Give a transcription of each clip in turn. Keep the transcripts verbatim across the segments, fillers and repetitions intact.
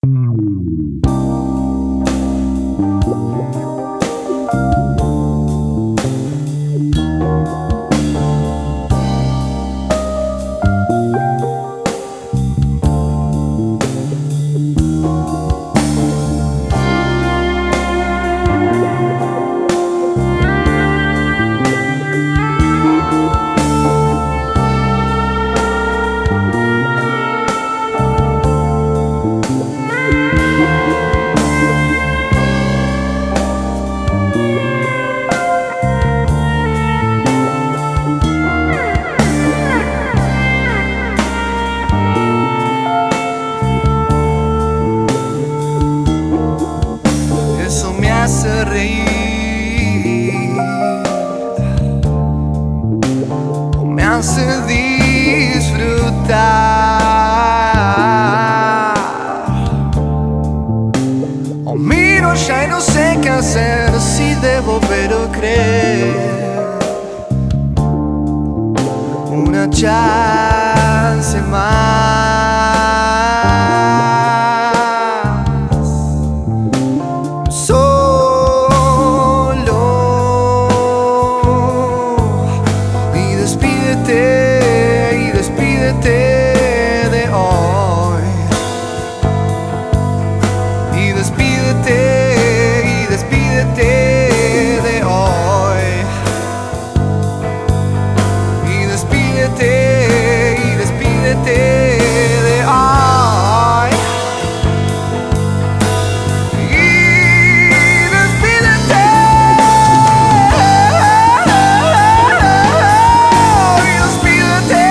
Eso me hace reír o me hace disfrutar, o miro ya y no sé qué hacer, si debo ver o creer. Una chance más, de hoy, y despídete, y despídete de hoy, y despídete, y despídete de hoy, y despídete, y despídete.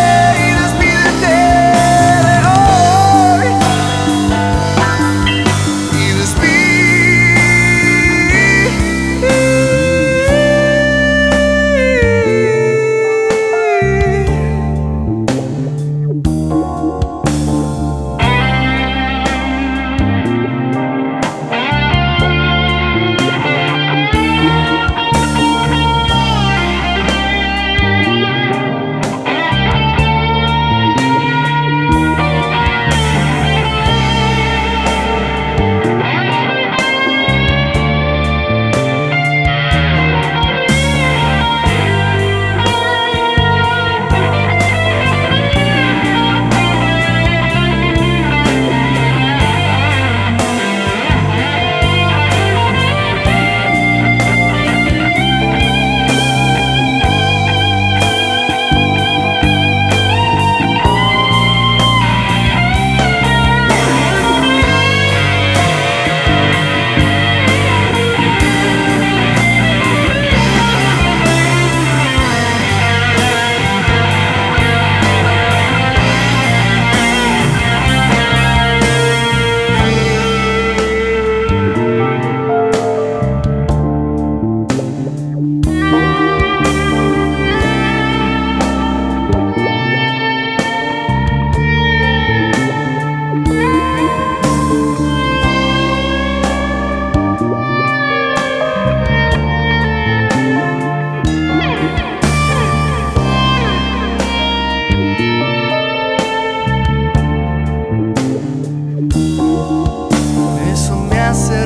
Eso me hace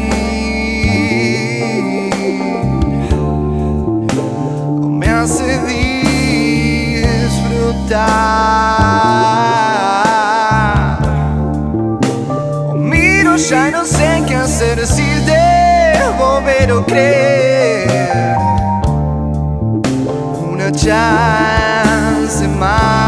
reír o me hace disfrutar, o miro ya no sé qué hacer, si debo ver o creer. Una chance más.